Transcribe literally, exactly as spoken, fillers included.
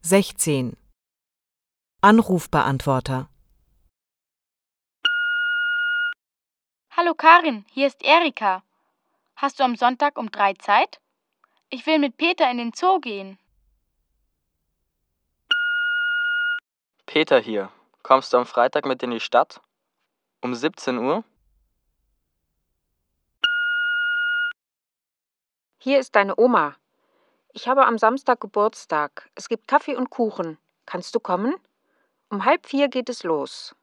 sechzehn. Anrufbeantworter. Hallo Karin, hier ist Erika. Hast du am Sonntag um drei Zeit? Ich will mit Peter in den Zoo gehen. Peter hier. Kommst du am Freitag mit in die Stadt? Um siebzehn Uhr? Hier ist deine Oma. Ich habe am Samstag Geburtstag. Es gibt Kaffee und Kuchen. Kannst du kommen? Um halb vier geht es los.